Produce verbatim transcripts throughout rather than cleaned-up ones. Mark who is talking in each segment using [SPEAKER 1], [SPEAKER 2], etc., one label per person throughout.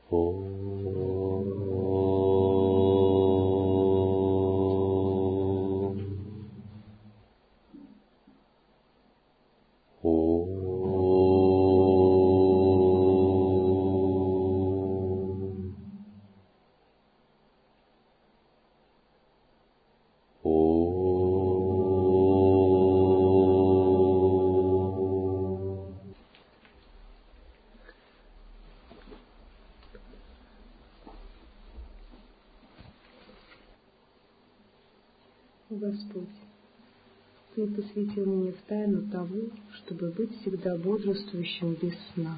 [SPEAKER 1] Господь, Ты посвятил меня в тайну того, чтобы быть всегда бодрствующим без сна.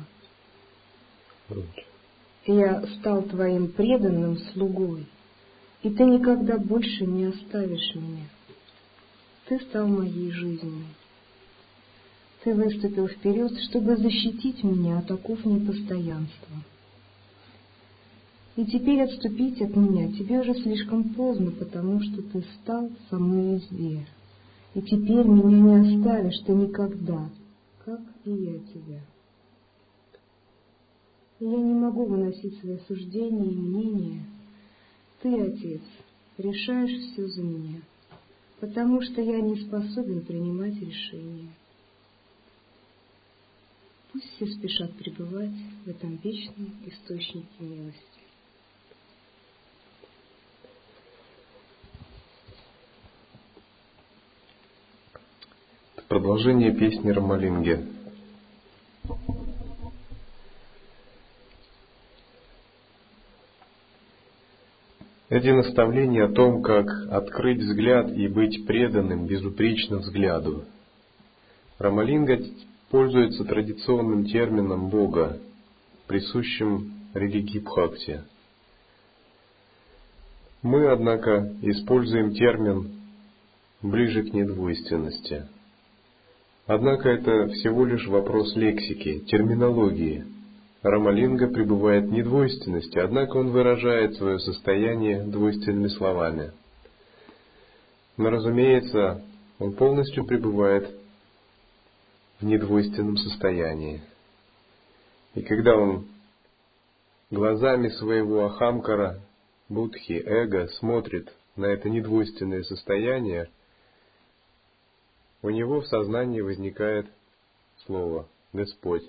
[SPEAKER 1] И я стал Твоим преданным слугой, и Ты никогда больше не оставишь меня. Ты стал моей жизнью. Ты выступил вперед, чтобы защитить меня от оков непостоянства. И теперь отступить от меня тебе уже слишком поздно, потому что ты стал со мной везде. И теперь меня не оставишь ты никогда, как и я тебя. И я не могу выносить свои суждения и мнения. Ты, Отец, решаешь все за меня, потому что я не способен принимать решения. Пусть все спешат пребывать в этом вечном источнике милости.
[SPEAKER 2] Продолжение песни Рамалинги. Эти наставления о том, как открыть взгляд и быть преданным безупречно взгляду. Рамалинга пользуется традиционным термином Бога, присущим религии Бхакти. Мы, однако, используем термин ближе к недвойственности. Однако это всего лишь вопрос лексики, терминологии. Рамалинга пребывает в недвойственности, однако он выражает свое состояние двойственными словами. Но, разумеется, он полностью пребывает в недвойственном состоянии. И когда он глазами своего ахамкара, будхи, эго смотрит на это недвойственное состояние, у него в сознании возникает слово «Господь».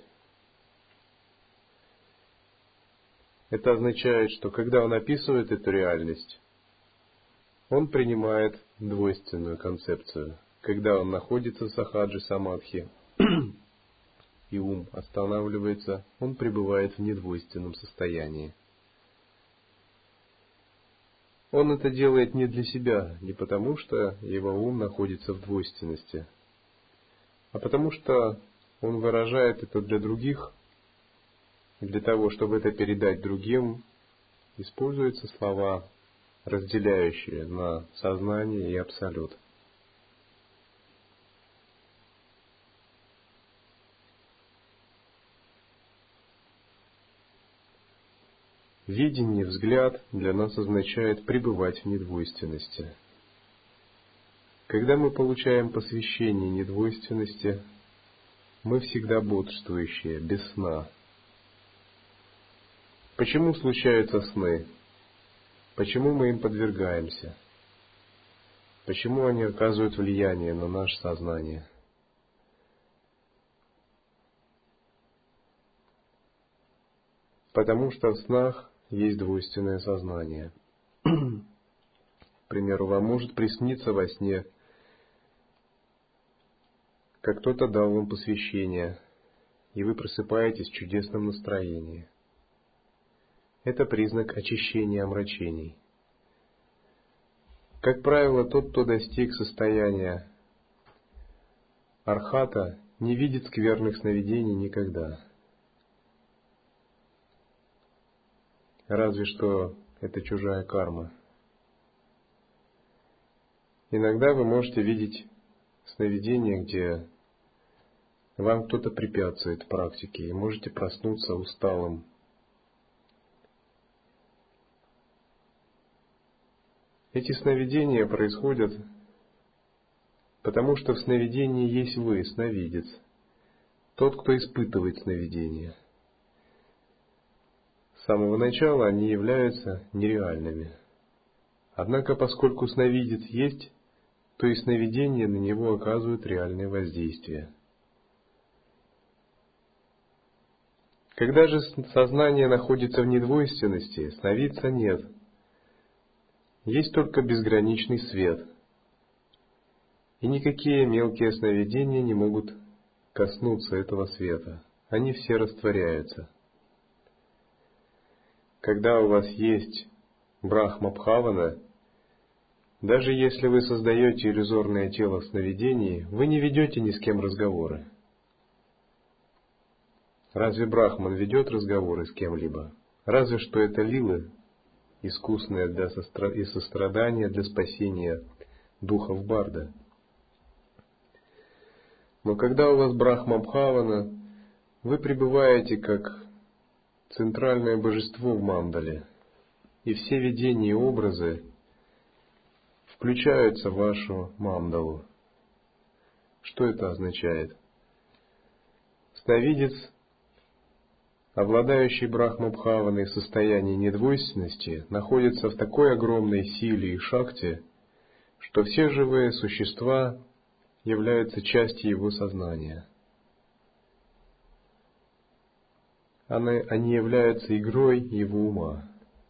[SPEAKER 2] Это означает, что когда он описывает эту реальность, он принимает двойственную концепцию. Когда он находится в сахаджи самадхи и ум останавливается, он пребывает в недвойственном состоянии. Он это делает не для себя, не потому что его ум находится в двойственности, а потому что он выражает это для других, и для того, чтобы это передать другим, используются слова, разделяющие на сознание и абсолют. Видение, взгляд для нас означает пребывать в недвойственности. Когда мы получаем посвящение недвойственности, мы всегда бодрствующие, без сна. Почему случаются сны? Почему мы им подвергаемся? Почему они оказывают влияние на наше сознание? Потому что в снах есть двойственное сознание. К примеру, вам может присниться во сне, как кто-то дал вам посвящение, и вы просыпаетесь в чудесном настроении. Это признак очищения омрачений. Как правило, тот, кто достиг состояния архата, не видит скверных сновидений никогда. Разве что это чужая карма. Иногда вы можете видеть сновидения, где вам кто-то препятствует в практике, и можете проснуться усталым. Эти сновидения происходят потому, что в сновидении есть вы, сновидец, тот, кто испытывает сновидение. С самого начала они являются нереальными. Однако, поскольку сновидец есть, то и сновидения на него оказывают реальное воздействие. Когда же сознание находится в недвойственности, сновидца нет. Есть только безграничный свет. И никакие мелкие сновидения не могут коснуться этого света. Они все растворяются. Когда у вас есть Брахма-бхавана, даже если вы создаете иллюзорное тело в сновидении, вы не ведете ни с кем разговоры. Разве Брахман ведет разговоры с кем-либо? Разве что это лилы, искусные для состра... и сострадания, для спасения духов Барда. Но когда у вас Брахма-бхавана, вы пребываете как центральное божество в мандале, и все видения и образы включаются в вашу мандалу. Что это означает? Сновидец, обладающий Брахма-бхаваной в состоянии недвойственности, находится в такой огромной силе и шакти, что все живые существа являются частью его сознания. Они, они являются игрой его ума.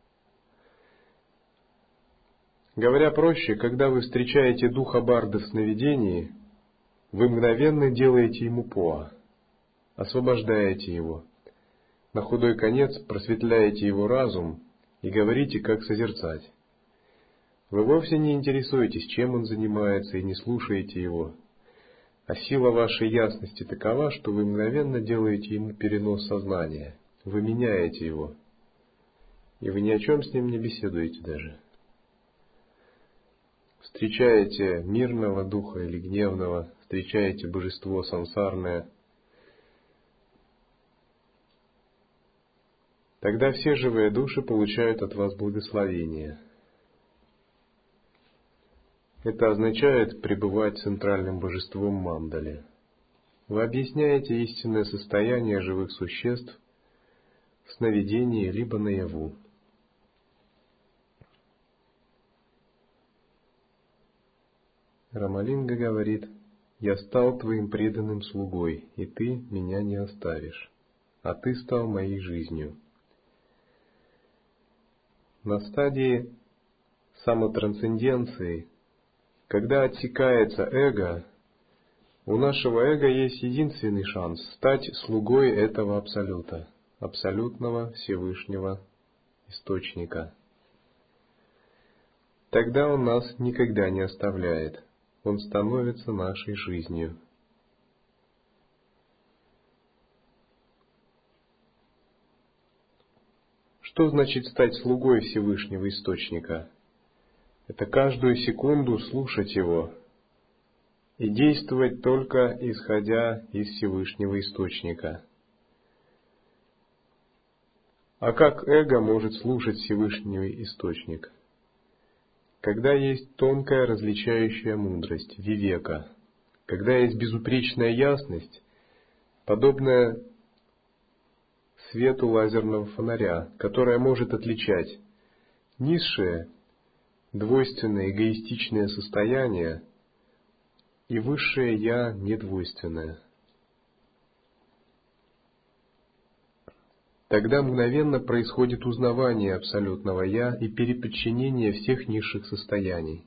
[SPEAKER 2] Говоря проще, когда вы встречаете духа Барда в сновидении, вы мгновенно делаете ему поа, освобождаете его, на худой конец просветляете его разум и говорите, как созерцать. Вы вовсе не интересуетесь, чем он занимается, и не слушаете его, а сила вашей ясности такова, что вы мгновенно делаете ему перенос сознания, вы меняете его, и вы ни о чем с ним не беседуете даже. Встречаете мирного духа или гневного, встречаете божество сансарное, тогда все живые души получают от вас благословение. Это означает пребывать центральным божеством мандали. Вы объясняете истинное состояние живых существ в сновидении либо наяву. Рамалинга говорит: «Я стал твоим преданным слугой, и ты меня не оставишь, а ты стал моей жизнью». На стадии самотрансценденции, когда отсекается эго, у нашего эго есть единственный шанс стать слугой этого Абсолюта, абсолютного Всевышнего Источника. Тогда он нас никогда не оставляет, он становится нашей жизнью. Что значит стать слугой Всевышнего Источника? Это каждую секунду слушать Его и действовать только исходя из Всевышнего Источника. А как эго может слушать Всевышний Источник? Когда есть тонкая различающая мудрость, вивека, когда есть безупречная ясность, подобная свету лазерного фонаря, которая может отличать низшее, двойственное, эгоистичное состояние и высшее «я» недвойственное. Тогда мгновенно происходит узнавание абсолютного «я» и переподчинение всех низших состояний.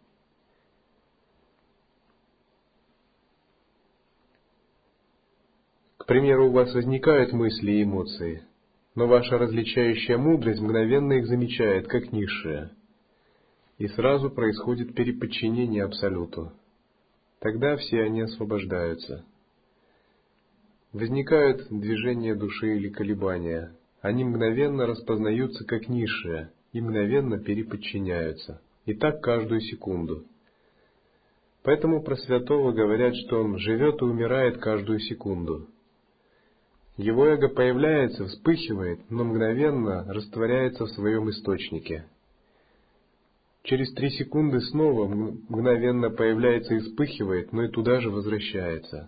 [SPEAKER 2] К примеру, у вас возникают мысли и эмоции, но ваша различающая мудрость мгновенно их замечает как низшие, и сразу происходит переподчинение Абсолюту. Тогда все они освобождаются. Возникают движения души или колебания. Они мгновенно распознаются как низшие и мгновенно переподчиняются. И так каждую секунду. Поэтому про святого говорят, что он живет и умирает каждую секунду. Его эго появляется, вспыхивает, но мгновенно растворяется в своем источнике. Через три секунды снова мгновенно появляется и вспыхивает, но и туда же возвращается.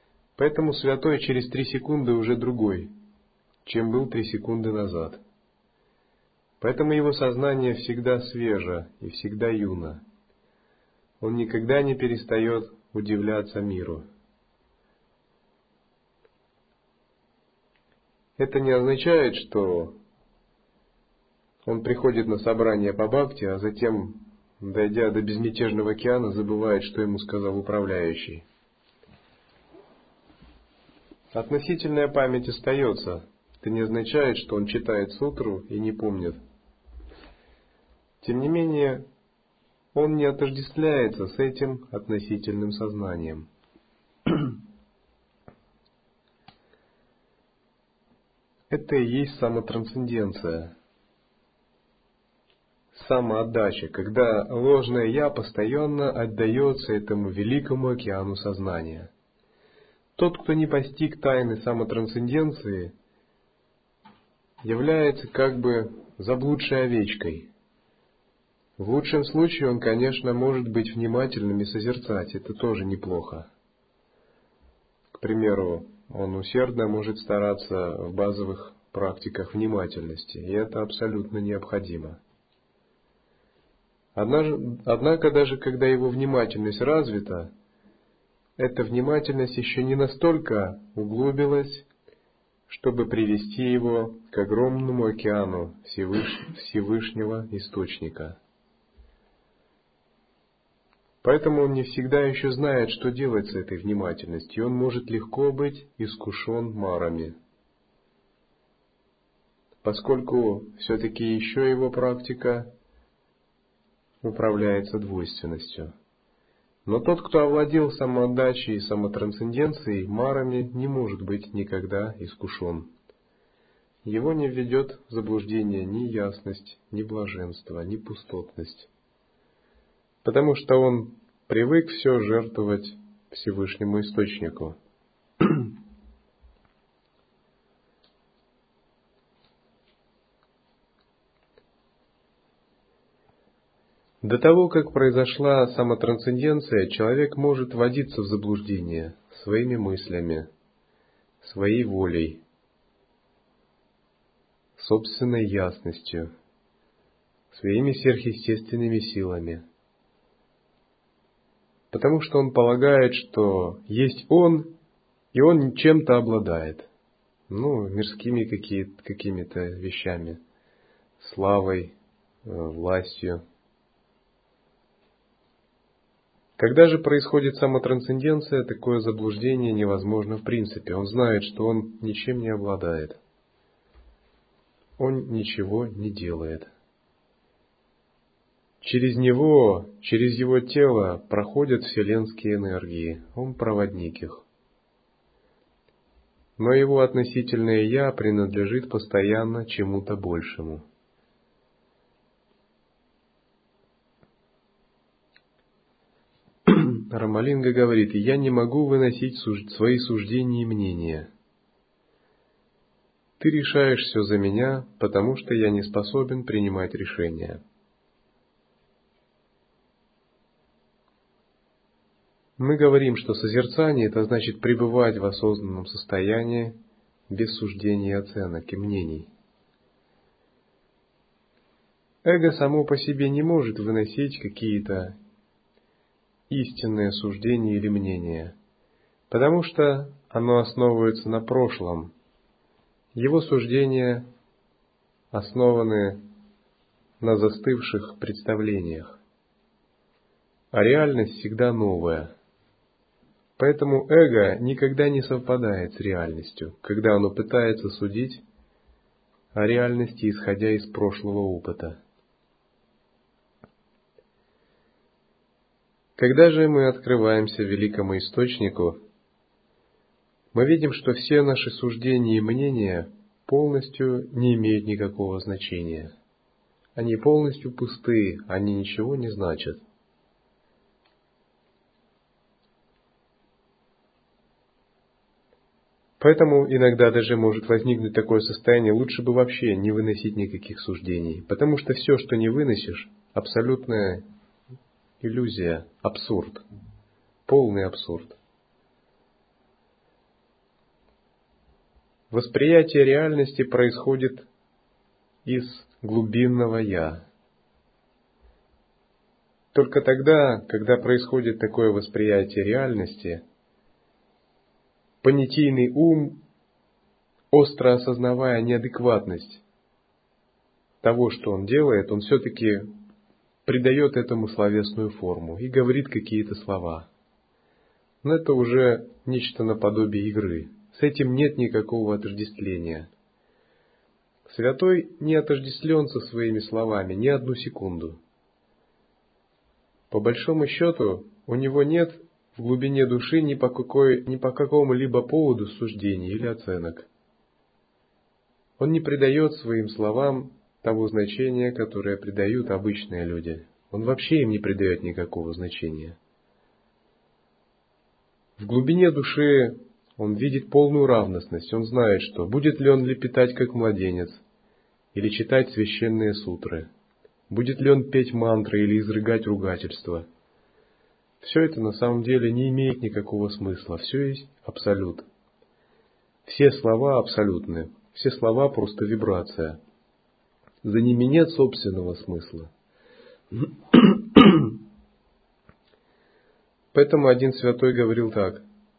[SPEAKER 2] Поэтому святой через три секунды уже другой, чем был три секунды назад. Поэтому его сознание всегда свеже и всегда юно. Он никогда не перестает удивляться миру. Это не означает, что он приходит на собрание по бхакти, а затем, дойдя до безмятежного океана, забывает, что ему сказал управляющий. Относительная память остается. Это не означает, что он читает сутру и не помнит. Тем не менее, он не отождествляется с этим относительным сознанием. Это и есть самотрансценденция, самоотдача, когда ложное «я» постоянно отдается этому великому океану сознания. Тот, кто не постиг тайны самотрансценденции, является как бы заблудшей овечкой. В лучшем случае он, конечно, может быть внимательным и созерцать, это тоже неплохо. К примеру, он усердно может стараться в базовых практиках внимательности, и это абсолютно необходимо. Однако, даже когда его внимательность развита, эта внимательность еще не настолько углубилась, чтобы привести его к огромному океану Всевыш... Всевышнего Источника. Поэтому он не всегда еще знает, что делать с этой внимательностью, и он может легко быть искушен марами, поскольку все-таки еще его практика управляется двойственностью. Но тот, кто овладел самоотдачей и самотрансценденцией, марами не может быть никогда искушен. Его не введет в заблуждение ни ясность, ни блаженство, ни пустотность. Потому что он привык все жертвовать Всевышнему Источнику. До того, как произошла самотрансценденция, человек может вводиться в заблуждение своими мыслями, своей волей, собственной ясностью, своими сверхъестественными силами. Потому что он полагает, что есть он, и он чем-то обладает. Ну, мирскими какими-то вещами, славой, властью. Когда же происходит самотрансценденция, такое заблуждение невозможно в принципе. Он знает, что он ничем не обладает. Он ничего не делает. Через него, через его тело проходят вселенские энергии. Он проводник их. Но его относительное «я» принадлежит постоянно чему-то большему. Рамалинга говорит: «Я не могу выносить суж... свои суждения и мнения. Ты решаешь все за меня, потому что я не способен принимать решения». Мы говорим, что созерцание – это значит пребывать в осознанном состоянии, без суждений и оценок и мнений. Эго само по себе не может выносить какие-то истинные суждения или мнения, потому что оно основывается на прошлом. Его суждения основаны на застывших представлениях, а реальность всегда новая. Поэтому эго никогда не совпадает с реальностью, когда оно пытается судить о реальности, исходя из прошлого опыта. Когда же мы открываемся великому Источнику, мы видим, что все наши суждения и мнения полностью не имеют никакого значения. Они полностью пустые, они ничего не значат. Поэтому иногда даже может возникнуть такое состояние: лучше бы вообще не выносить никаких суждений, потому что все, что не выносишь, абсолютная иллюзия, абсурд, полный абсурд. Восприятие реальности происходит из глубинного «я». Только тогда, когда происходит такое восприятие реальности, понятийный ум, остро осознавая неадекватность того, что он делает, он все-таки придает этому словесную форму и говорит какие-то слова. Но это уже нечто наподобие игры. С этим нет никакого отождествления. Святой не отождествлен со своими словами ни одну секунду. По большому счету, у него нет в глубине души ни по, какой, ни по какому-либо поводу суждений или оценок. Он не придает своим словам того значения, которое придают обычные люди. Он вообще им не придает никакого значения. В глубине души он видит полную равностность. Он знает, что будет ли он лепетать как младенец, или читать священные сутры, будет ли он петь мантры или изрыгать ругательства. Все это на самом деле не имеет никакого смысла. Все есть абсолют. Все слова абсолютны. Все слова просто вибрация. За ними нет собственного смысла. Поэтому один святой говорил так: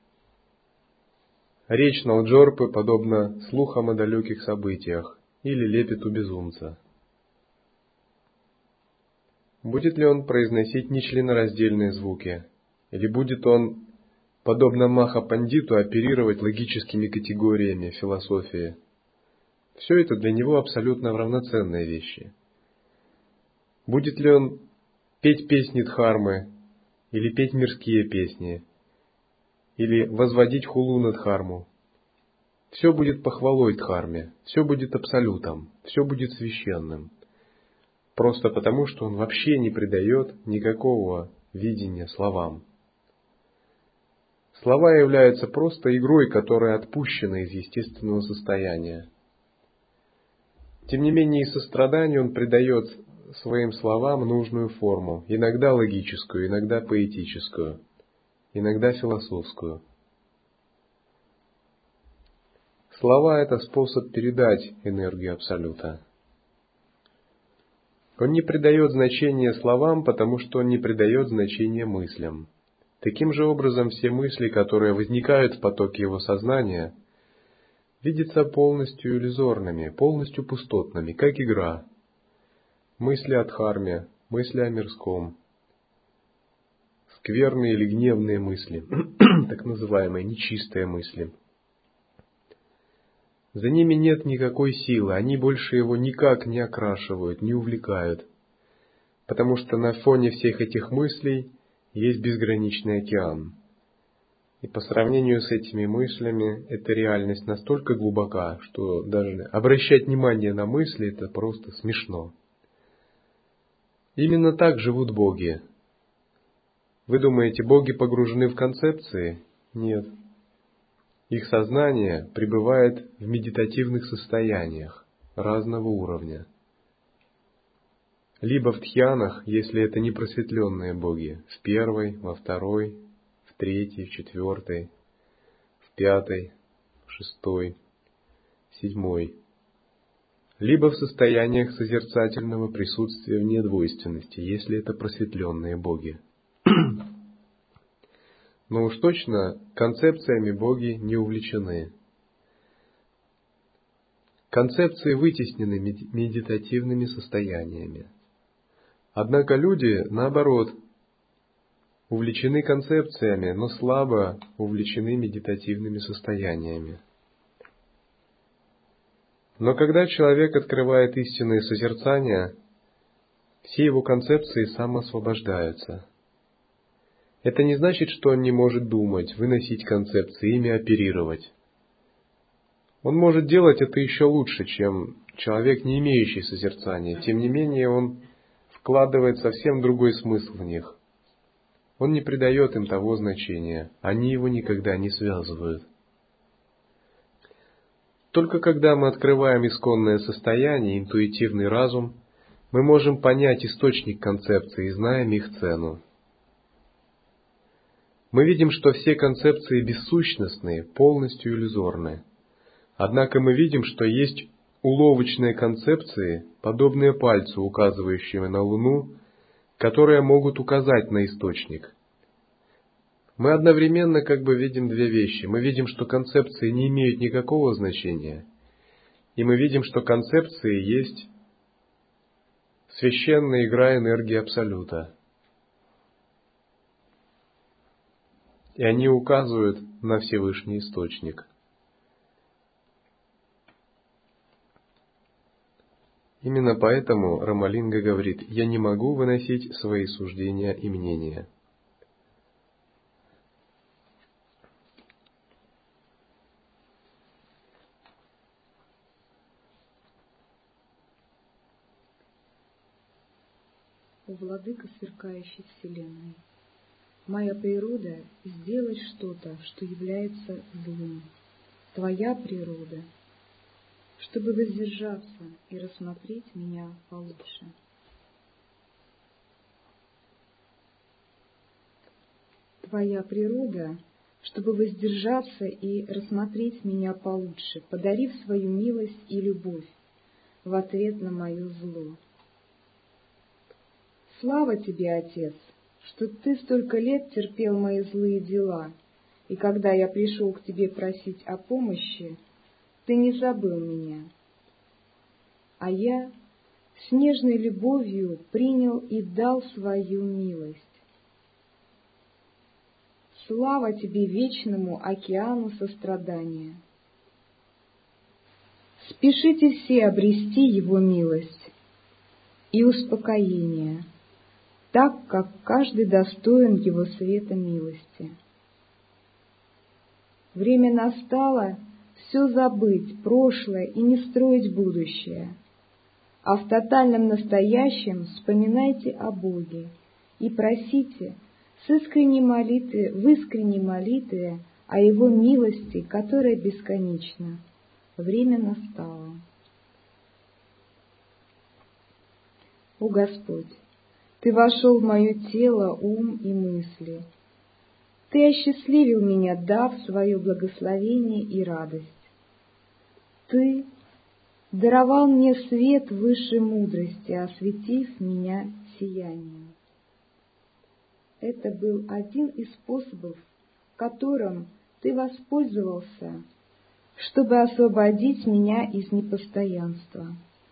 [SPEAKER 2] «Речь Налджорпы подобна слухам о далеких событиях или лепету безумца». Будет ли он произносить нечленораздельные звуки, или будет он, подобно Маха-пандиту, оперировать логическими категориями философии? Все это для него абсолютно равноценные вещи. Будет ли он петь песни Дхармы, или петь мирские песни, или возводить хулу на Дхарму? Все будет похвалой Дхарме, все будет абсолютом, все будет священным. Просто потому, что он вообще не придает никакого видения словам. Слова являются просто игрой, которая отпущена из естественного состояния. Тем не менее, из сострадания он придает своим словам нужную форму, иногда логическую, иногда поэтическую, иногда философскую. Слова – это способ передать энергию Абсолюта. Он не придает значения словам, потому что он не придает значения мыслям. Таким же образом, все мысли, которые возникают в потоке его сознания, видятся полностью иллюзорными, полностью пустотными, как игра. Мысли о Дхарме, мысли о мирском, скверные или гневные мысли, так называемые нечистые мысли. За ними нет никакой силы, они больше его никак не окрашивают, не увлекают, потому что на фоне всех этих мыслей есть безграничный океан. И по сравнению с этими мыслями, эта реальность настолько глубока, что даже обращать внимание на мысли – это просто смешно. Именно так живут боги. Вы думаете, боги погружены в концепции? Нет. Их сознание пребывает в медитативных состояниях разного уровня. Либо в тхьянах, если это не просветленные боги, в первой, во второй, в третьей, в четвертой, в пятой, в шестой, в седьмой. Либо в состояниях созерцательного присутствия в недвойственности, если это просветленные боги. Но уж точно концепциями боги не увлечены. Концепции вытеснены медитативными состояниями. Однако люди, наоборот, увлечены концепциями, но слабо увлечены медитативными состояниями. Но когда человек открывает истинное созерцание, все его концепции самоосвобождаются. Это не значит, что он не может думать, выносить концепции, ими оперировать. Он может делать это еще лучше, чем человек, не имеющий созерцания. Тем не менее, он вкладывает совсем другой смысл в них. Он не придает им того значения, они его никогда не связывают. Только когда мы открываем исконное состояние, интуитивный разум, мы можем понять источник концепции и знаем их цену. Мы видим, что все концепции бессущностные, полностью иллюзорны. Однако мы видим, что есть уловочные концепции, подобные пальцу, указывающему на Луну, которые могут указать на источник. Мы одновременно как бы видим две вещи. Мы видим, что концепции не имеют никакого значения, и мы видим, что концепции есть священная игра энергии Абсолюта. И они указывают на Всевышний Источник. Именно поэтому Рамалинга говорит: «Я не могу выносить свои суждения и мнения».
[SPEAKER 1] О владыка сверкающей вселенной, моя природа — сделать что-то, что является злым. Твоя природа — чтобы воздержаться и рассмотреть меня получше. Твоя природа — чтобы воздержаться и рассмотреть меня получше, подарив свою милость и любовь в ответ на мое зло. Слава тебе, Отец, что ты столько лет терпел мои злые дела, и когда я пришел к тебе просить о помощи, ты не забыл меня. А я с нежной любовью принял и дал свою милость. Слава тебе, вечному океану сострадания! Спешите все обрести его милость и успокоение, так как каждый достоин его света милости. Время настало все забыть, прошлое, и не строить будущее, а в тотальном настоящем вспоминайте о Боге и просите с искренней молитвы, в искренней молитве о Его милости, которая бесконечна. Время настало. О Господь, Ты вошел в мое тело, ум и мысли. Ты осчастливил меня, дав свое благословение и радость. Ты даровал мне свет высшей мудрости, осветив меня сиянием. Это был один из способов, которым Ты воспользовался, чтобы освободить меня из непостоянства.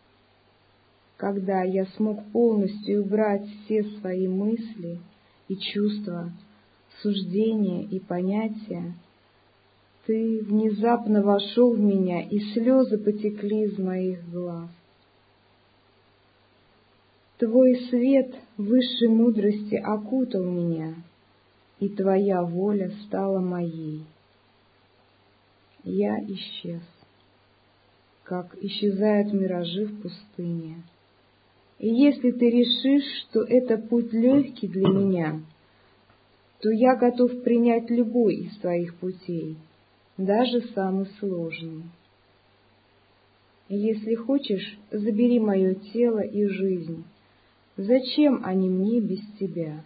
[SPEAKER 1] Когда я смог полностью убрать все свои мысли и чувства, суждения и понятия, Ты внезапно вошел в меня, и слезы потекли из моих глаз. Твой свет высшей мудрости окутал меня, и Твоя воля стала моей. Я исчез, как исчезают миражи в пустыне. И если Ты решишь, что это путь легкий для меня, то я готов принять любой из Твоих путей, даже самый сложный. И если хочешь, забери мое тело и жизнь. Зачем они мне без Тебя?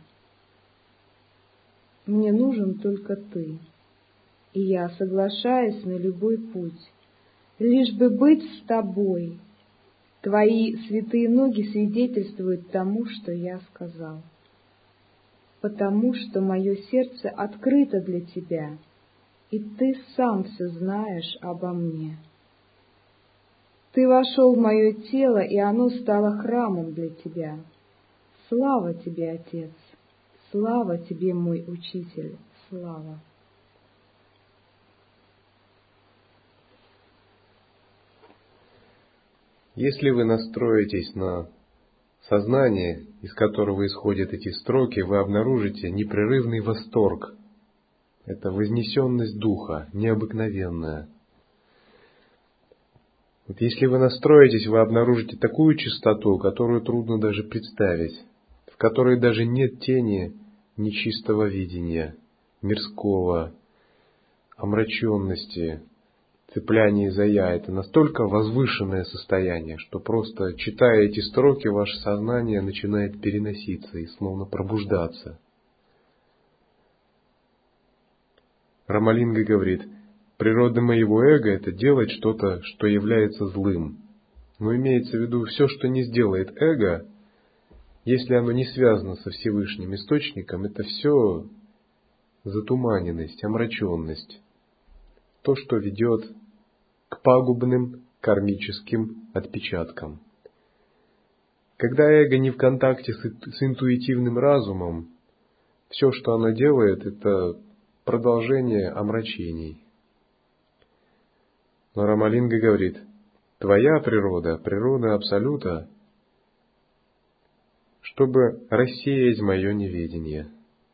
[SPEAKER 1] Мне нужен только Ты, и я соглашаюсь на любой путь, лишь бы быть с Тобой. Твои святые ноги свидетельствуют тому, что я сказал, потому что мое сердце открыто для Тебя, и Ты сам все знаешь обо мне. Ты вошел в мое тело, и оно стало храмом для Тебя. Слава Тебе, Отец! Слава Тебе, мой Учитель! Слава!
[SPEAKER 2] Если вы настроитесь на сознание, из которого исходят эти строки, вы обнаружите непрерывный восторг. Это вознесенность духа, необыкновенная. Вот если вы настроитесь, вы обнаружите такую чистоту, которую трудно даже представить, в которой даже нет тени нечистого видения, мирского, омраченности, цепляния за «я». Это настолько возвышенное состояние, что просто читая эти строки, ваше сознание начинает переноситься и словно пробуждаться. Рамалинга говорит: природа моего эго — это делать что-то, что является злым. Но имеется в виду все, что не сделает эго, если оно не связано со Всевышним Источником, это все затуманенность, омраченность. То, что ведет к пагубным кармическим отпечаткам. Когда эго не в контакте с, с интуитивным разумом, все, что оно делает, это продолжение омрачений. Но Рамалинга говорит, твоя природа, природа Абсолюта, чтобы рассеять мое неведение.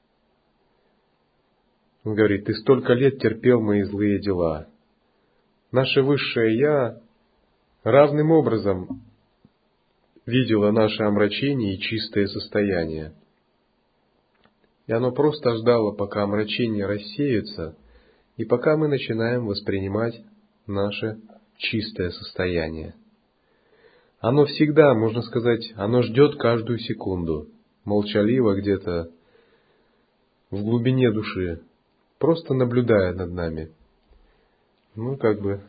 [SPEAKER 2] Он говорит, ты столько лет терпел мои злые дела. Наше высшее Я равным образом видело наше омрачение и чистое состояние. И оно просто ждало, пока омрачение рассеется, и пока мы начинаем воспринимать наше чистое состояние. Оно всегда, можно сказать, оно ждет каждую секунду, молчаливо где-то в глубине души, просто наблюдая над нами. Ну, как бы,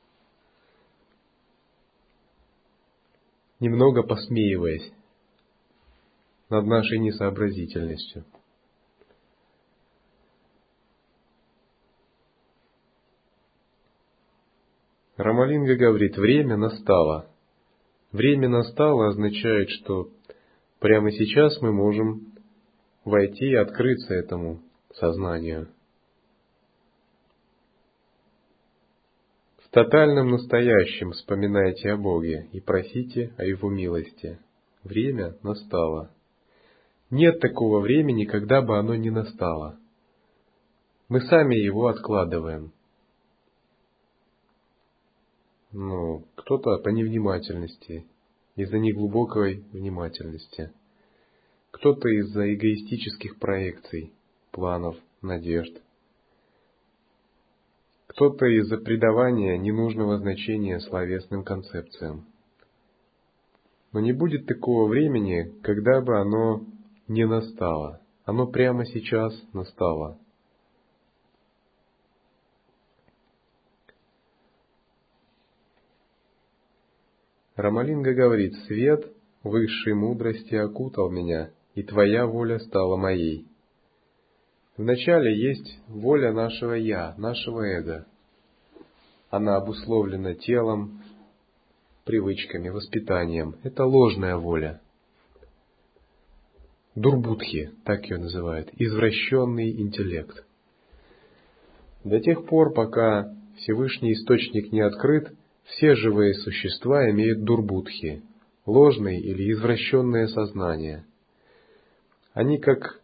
[SPEAKER 2] немного посмеиваясь над нашей несообразительностью. Рамалинга говорит, время настало. Время настало означает, что прямо сейчас мы можем войти и открыться этому сознанию. В тотальном настоящем вспоминайте о Боге и просите о Его милости. Время настало. Нет такого времени, когда бы оно не настало. Мы сами его откладываем. Ну, кто-то по невнимательности, из-за неглубокой внимательности. Кто-то из-за эгоистических проекций, планов, надежд. Кто-то из-за придавания ненужного значения словесным концепциям. Но не будет такого времени, когда бы оно не настало. Оно прямо сейчас настало. Рамалинга говорит, свет высшей мудрости окутал меня, и твоя воля стала моей. Вначале есть воля нашего «я», нашего эго. Она обусловлена телом, привычками, воспитанием. Это ложная воля. Дурбудхи, так ее называют, извращенный интеллект. До тех пор, пока Всевышний Источник не открыт, все живые существа имеют дурбудхи, ложное или извращенное сознание. Они как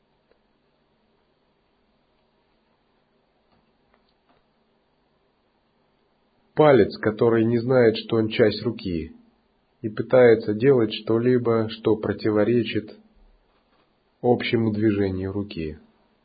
[SPEAKER 2] палец, который не знает, что он часть руки, и пытается делать что-либо, что противоречит общему движению руки.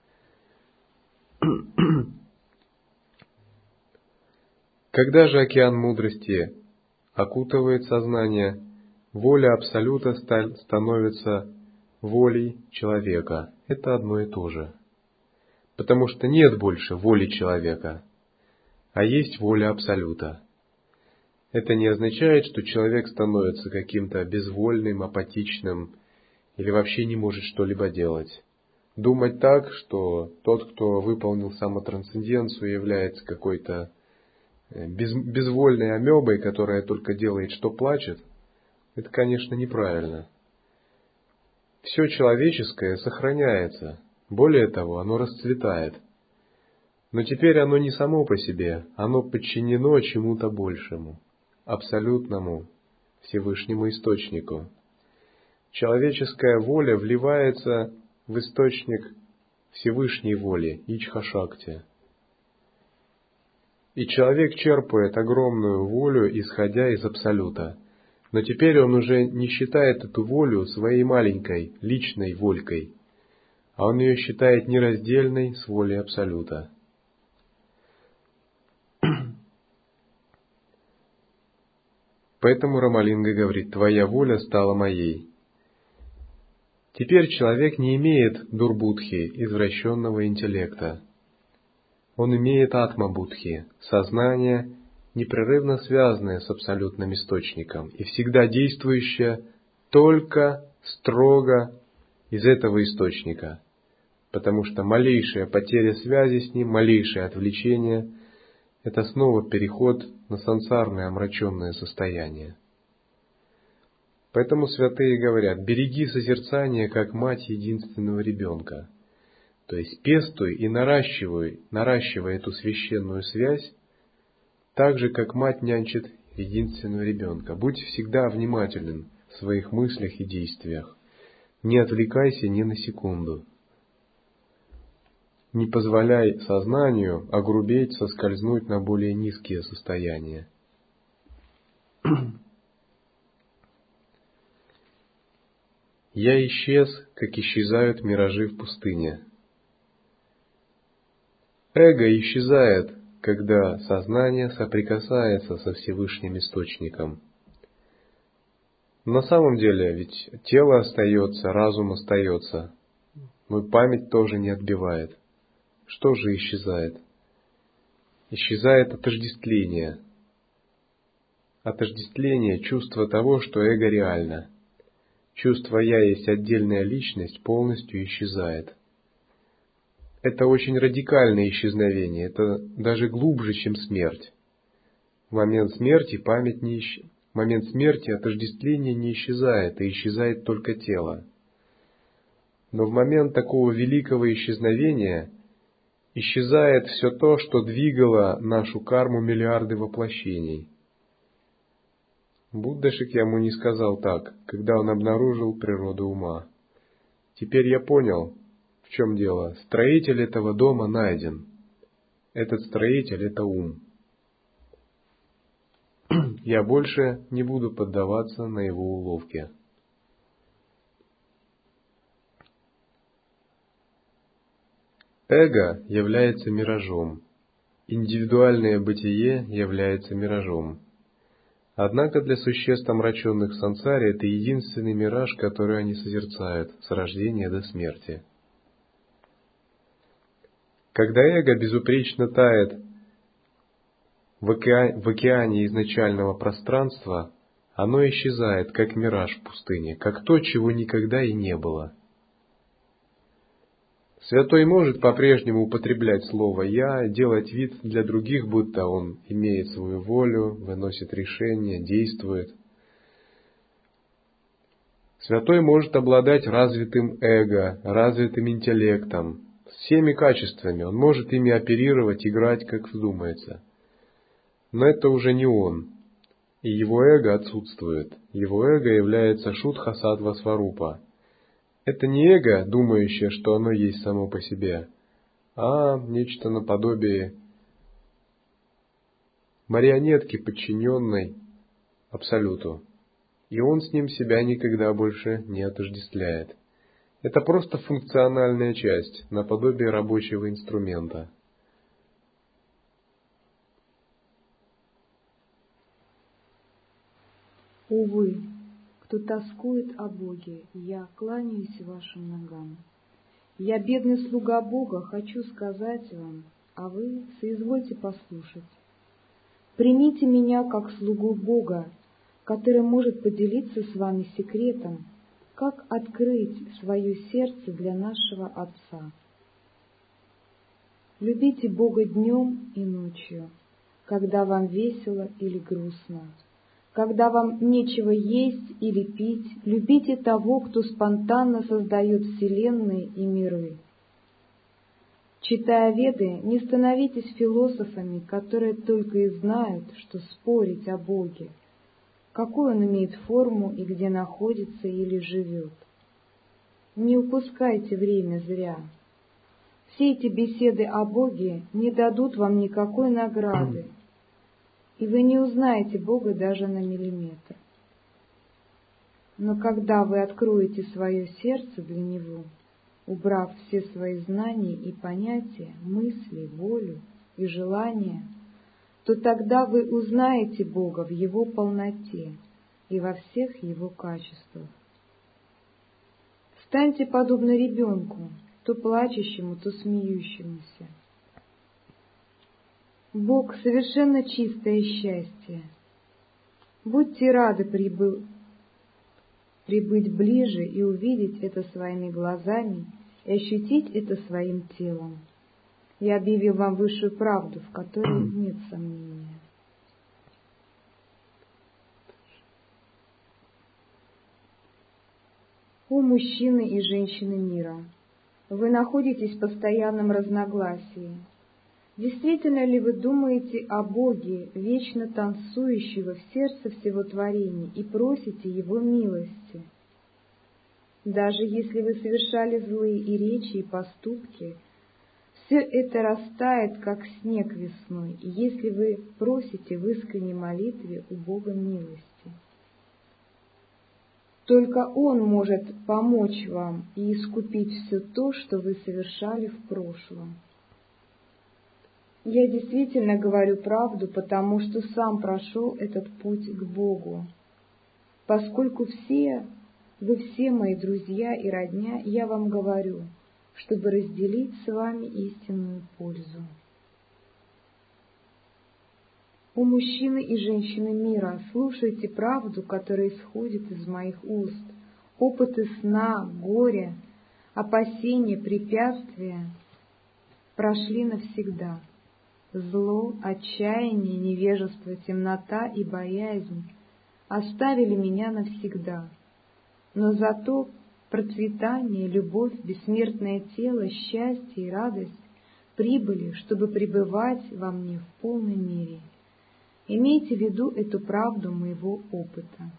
[SPEAKER 2] Когда же океан мудрости окутывает сознание, воля Абсолюта становится волей человека. Это одно и то же. Потому что нет больше воли человека, а есть воля Абсолюта. Это не означает, что человек становится каким-то безвольным, апатичным или вообще не может что-либо делать. Думать так, что тот, кто выполнил самотрансценденцию, является какой-то без, безвольной амебой, которая только делает, что плачет, это, конечно, неправильно. Все человеческое сохраняется, более того, оно расцветает. Но теперь оно не само по себе, оно подчинено чему-то большему, абсолютному, Всевышнему Источнику. Человеческая воля вливается в источник Всевышней воли, Ичха-шакти. И человек черпает огромную волю, исходя из Абсолюта. Но теперь он уже не считает эту волю своей маленькой, личной волькой, а он ее считает нераздельной с волей Абсолюта. Поэтому Рамалинга говорит, твоя воля стала моей. Теперь человек не имеет дурбудхи, извращенного интеллекта. Он имеет атма-будхи, сознание непрерывно связанная с абсолютным источником и всегда действующая только строго из этого источника, потому что малейшая потеря связи с ним, малейшее отвлечение – это снова переход на сансарное омраченное состояние. Поэтому святые говорят: береги созерцание, как мать единственного ребенка. То есть пестуй и наращивай, наращивай эту священную связь, так же, как мать нянчит единственного ребенка. Будь всегда внимателен в своих мыслях и действиях. Не отвлекайся ни на секунду. Не позволяй сознанию огрубеть, соскользнуть на более низкие состояния. Я исчез, как исчезают миражи в пустыне. Эго исчезает, когда сознание соприкасается со Всевышним Источником. На самом деле, ведь тело остается, разум остается, но память тоже не отбивает. Что же исчезает? Исчезает отождествление. Отождествление чувства того, что эго реально. Чувство «я» есть отдельная личность полностью исчезает. Это очень радикальное исчезновение, это даже глубже, чем смерть. В момент смерти память не исчез... В момент смерти отождествление не исчезает, и исчезает только тело. Но в момент такого великого исчезновения исчезает все то, что двигало нашу карму миллиарды воплощений. Будда Шакьямуни сказал так, когда он обнаружил природу ума: «Теперь я понял, в чем дело. Строитель этого дома найден. Этот строитель — это ум. Я больше не буду поддаваться на его уловки». Эго является миражом. Индивидуальное бытие является миражом. Однако для существ, омраченных в сансаре, это единственный мираж, который они созерцают с рождения до смерти. Когда эго безупречно тает в океане, в океане изначального пространства, оно исчезает, как мираж в пустыне, как то, чего никогда и не было. Святой может по-прежнему употреблять слово «я», делать вид для других, будто он имеет свою волю, выносит решения, действует. Святой может обладать развитым эго, развитым интеллектом, всеми качествами, он может ими оперировать, играть, как вздумается. Но это уже не он, и его эго отсутствует. Его эго является шудха-саттва сварупа. Это не эго, думающее, что оно есть само по себе, а нечто наподобие марионетки, подчиненной Абсолюту. И он с ним себя никогда больше не отождествляет. Это просто функциональная часть, наподобие рабочего инструмента.
[SPEAKER 1] Увы, кто тоскует о Боге, я кланяюсь вашим ногам. Я, бедный слуга Бога, хочу сказать вам, а вы соизвольте послушать. Примите меня как слугу Бога, который может поделиться с вами секретом, как открыть свое сердце для нашего Отца. Любите Бога днем и ночью, когда вам весело или грустно. Когда вам нечего есть или пить, любите того, кто спонтанно создает вселенные и миры. Читая Веды, не становитесь философами, которые только и знают, что спорить о Боге, какую он имеет форму и где находится или живет. Не упускайте время зря. Все эти беседы о Боге не дадут вам никакой награды, и вы не узнаете Бога даже на миллиметр. Но когда вы откроете свое сердце для Него, убрав все свои знания и понятия, мысли, волю и желания, то тогда вы узнаете Бога в Его полноте и во всех Его качествах. Станьте подобны ребенку, то плачущему, то смеющемуся. Бог — совершенно чистое счастье. Будьте рады прибы... прибыть ближе и увидеть это своими глазами и ощутить это своим телом. Я объявил вам высшую правду, в которой нет сомнения. О мужчины и женщины мира! Вы находитесь в постоянном разногласии. Действительно ли вы думаете о Боге, вечно танцующего в сердце всего творения, и просите Его милости? Даже если вы совершали злые и речи, и поступки, все это растает, как снег весной, и если вы просите в искренней молитве у Бога милости. Только Он может помочь вам и искупить все то, что вы совершали в прошлом. Я действительно говорю правду, потому что сам прошел этот путь к Богу. Поскольку все, вы все мои друзья и родня, я вам говорю, чтобы разделить с вами истинную пользу. О мужчины и женщины мира, слушайте правду, которая исходит из моих уст. Опыты сна, горя, опасения, препятствия прошли навсегда. Зло, отчаяние, невежество, темнота и боязнь оставили меня навсегда. Но зато процветание, любовь, бессмертное тело, счастье и радость прибыли, чтобы пребывать во мне в полной мере. Имейте в виду эту правду моего опыта.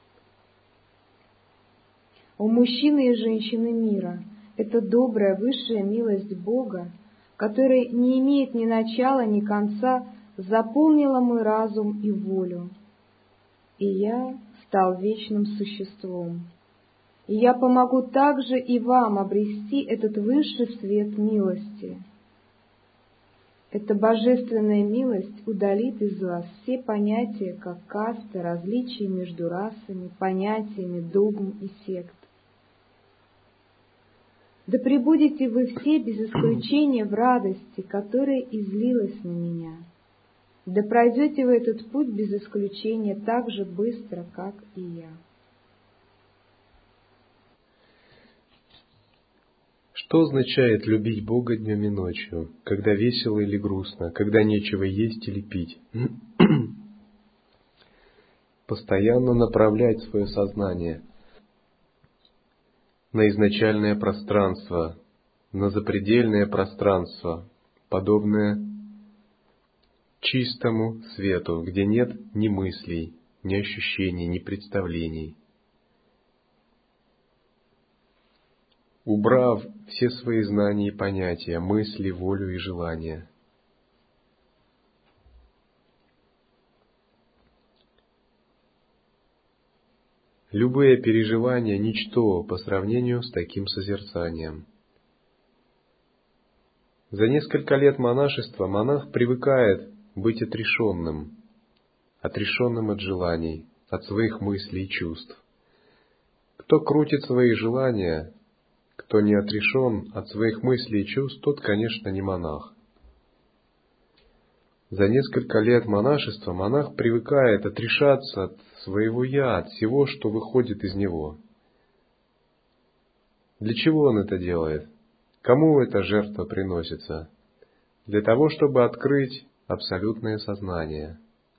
[SPEAKER 1] О мужчины и женщины мира! Это добрая высшая милость Бога, которая не имеет ни начала, ни конца, заполнила мой разум и волю. И я стал вечным существом. И я помогу также и вам обрести этот высший свет милости. Эта божественная милость удалит из вас все понятия, как касты, различия между расами, понятиями, догм и сект. Да пребудете вы все без исключения в радости, которая излилась на меня. Да пройдете вы этот путь без исключения так же быстро, как и я.
[SPEAKER 2] Что означает любить Бога днем и ночью, когда весело или грустно, когда нечего есть или пить? Постоянно направлять свое сознание на изначальное пространство, на запредельное пространство, подобное чистому свету, где нет ни мыслей, ни ощущений, ни представлений. Убрав все свои знания и понятия, мысли, волю и желания. Любые переживания – ничто по сравнению с таким созерцанием. За несколько лет монашества монах привыкает быть отрешенным, отрешенным от желаний, от своих мыслей и чувств. Кто крутит свои желания, кто не отрешен от своих мыслей и чувств, тот, конечно, не монах. За несколько лет монашества монах привыкает отрешаться от своего «я», от всего, что выходит из него. Для чего он это делает? Кому эта жертва приносится? Для того, чтобы открыть абсолютное сознание.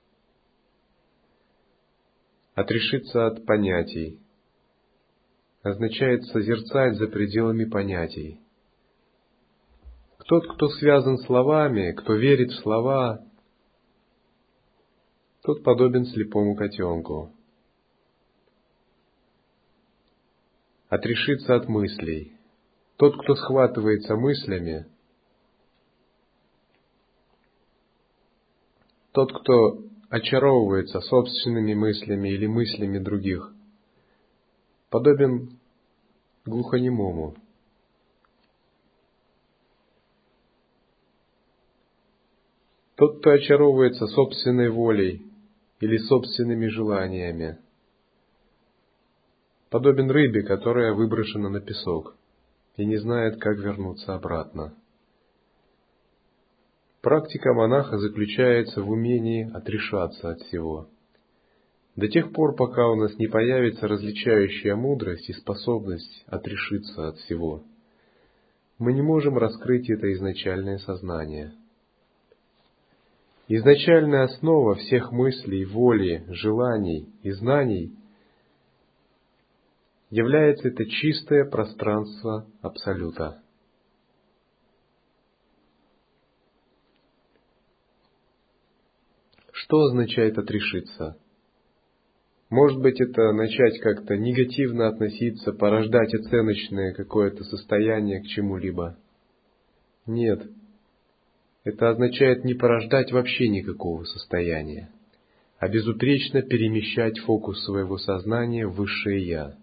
[SPEAKER 2] Отрешиться от понятий означает созерцать за пределами понятий. Тот, кто связан словами, кто верит в слова, тот подобен слепому котенку. Отрешиться от мыслей. Тот, кто схватывается мыслями, тот, кто очаровывается собственными мыслями или мыслями других, подобен глухонемому. Тот, кто очаровывается собственной волей или собственными желаниями, подобен рыбе, которая выброшена на песок и не знает, как вернуться обратно. Практика монаха заключается в умении отрешаться от всего. До тех пор, пока у нас не появится различающая мудрость и способность отрешиться от всего, мы не можем раскрыть это изначальное сознание. Изначальная основа всех мыслей, воли, желаний и знаний является это чистое пространство Абсолюта. Что означает отрешиться? Может быть, это начать как-то негативно относиться, порождать оценочное какое-то состояние к чему-либо? Нет. Это означает не порождать вообще никакого состояния, а безупречно перемещать фокус своего сознания в Высшее Я.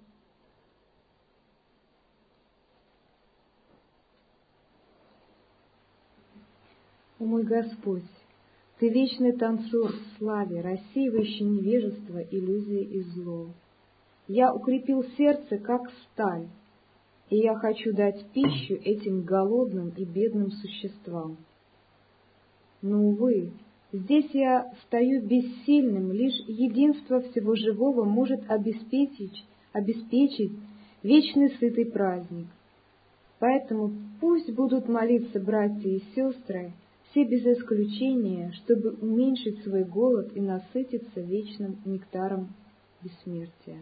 [SPEAKER 1] О мой Господь, Ты вечный танцор в славе, рассеивающий невежество, иллюзии и зло. Я укрепил сердце, как сталь, и я хочу дать пищу этим голодным и бедным существам. Но, увы, здесь я стою бессильным, лишь единство всего живого может обеспечить, обеспечить вечный сытый праздник. Поэтому пусть будут молиться братья и сестры, все без исключения, чтобы уменьшить свой голод и насытиться вечным нектаром бессмертия.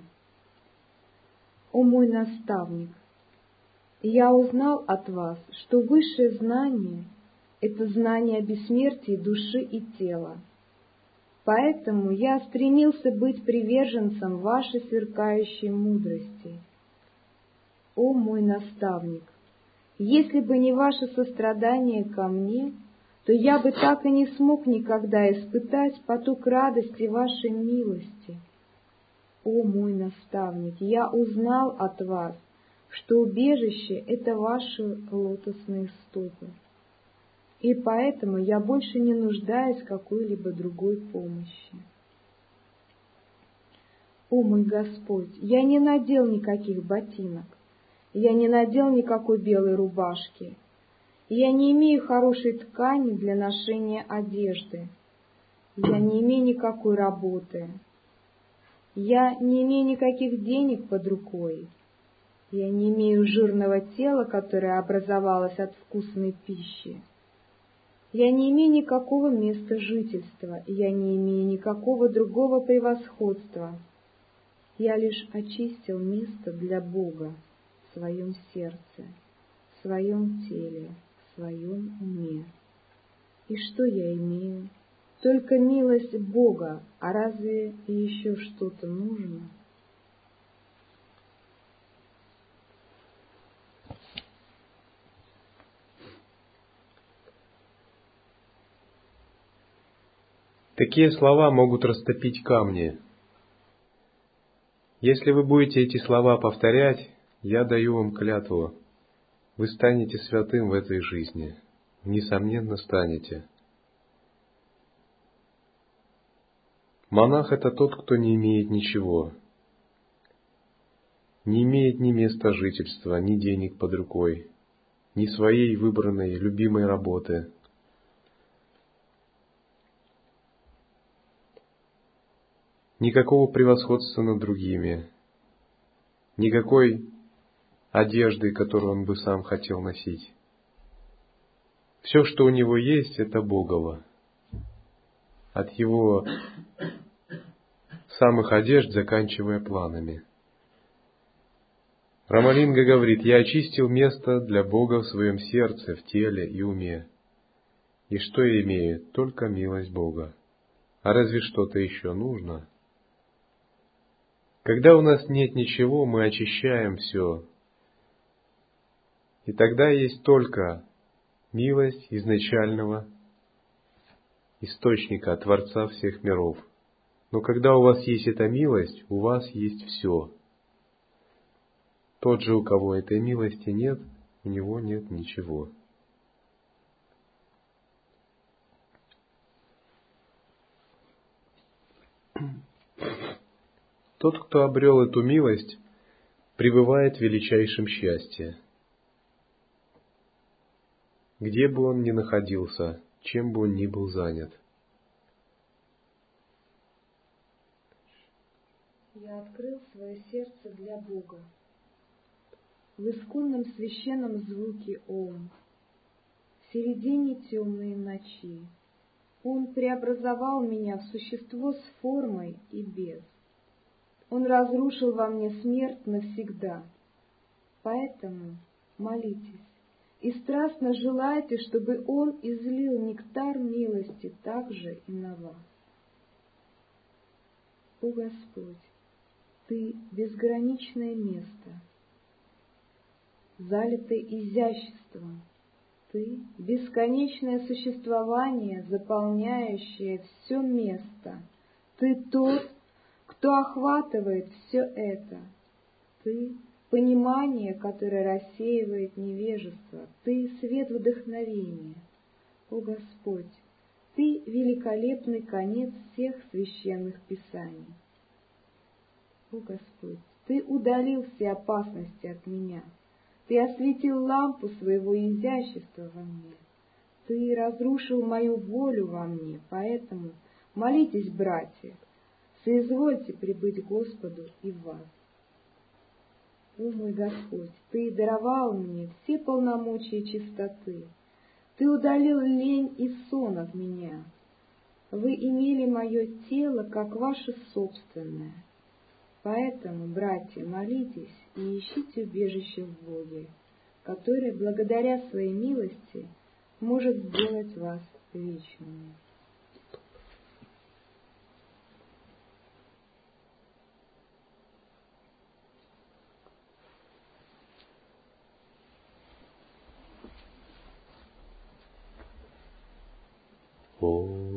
[SPEAKER 1] О мой наставник! Я узнал от вас, что высшее знание — это знание о бессмертии души и тела. Поэтому я стремился быть приверженцем вашей сверкающей мудрости. О мой наставник! Если бы не ваше сострадание ко мне, то я бы так и не смог никогда испытать поток радости вашей милости. О мой наставник! Я узнал от вас, что убежище — это ваши лотосные стопы. И поэтому я больше не нуждаюсь в какой-либо другой помощи. О мой Господь, я не надел никаких ботинок, я не надел никакой белой рубашки, я не имею хорошей ткани для ношения одежды, я не имею никакой работы, я не имею никаких денег под рукой, я не имею жирного тела, которое образовалось от вкусной пищи. Я не имею никакого места жительства, я не имею никакого другого превосходства. Я лишь очистил место для Бога в своем сердце, в своем теле, в своем уме. И что я имею? Только милость Бога, а разве еще что-то нужно?
[SPEAKER 2] Такие слова могут растопить камни. Если вы будете эти слова повторять, я даю вам клятву, вы станете святым в этой жизни, несомненно станете. Монах — это тот, кто не имеет ничего, не имеет ни места жительства, ни денег под рукой, ни своей выбранной, любимой работы. Никакого превосходства над другими, никакой одежды, которую он бы сам хотел носить. Все, что у него есть, это Богово. От его самых одежд, заканчивая планами. Рамалинга говорит: «Я очистил место для Бога в своем сердце, в теле и уме. И что я имею? Только милость Бога. А разве что-то еще нужно?» Когда у нас нет ничего, мы очищаем все. И тогда есть только милость изначального источника, Творца всех миров. Но когда у вас есть эта милость, у вас есть все. Тот же, у кого этой милости нет, у него нет ничего. Тот, кто обрел эту милость, пребывает в величайшем счастье. Где бы он ни находился, чем бы он ни был занят.
[SPEAKER 1] Я открыл свое сердце для Бога. В исконном священном звуке Ом, в середине темной ночи, Он преобразовал меня в существо с формой и без. Он разрушил во мне смерть навсегда. Поэтому молитесь и страстно желайте, чтобы Он излил нектар милости также и на вас. О Господь, Ты безграничное место, залитое изяществом, Ты бесконечное существование, заполняющее все место. Ты тот, кто охватывает все это. Ты понимание, которое рассеивает невежество. Ты свет вдохновения. О Господь, Ты великолепный конец всех священных писаний. О Господь, Ты удалил все опасности от меня. Ты осветил лампу своего изящества во мне. Ты разрушил мою волю во мне, поэтому молитесь, братья, соизвольте прибыть Господу и в вас. О мой Господь, Ты даровал мне все полномочия чистоты. Ты удалил лень и сон от меня. Вы имели мое тело, как ваше собственное. Поэтому, братья, молитесь и ищите убежище в Боге, который, благодаря своей милости, может сделать вас вечными.
[SPEAKER 2] О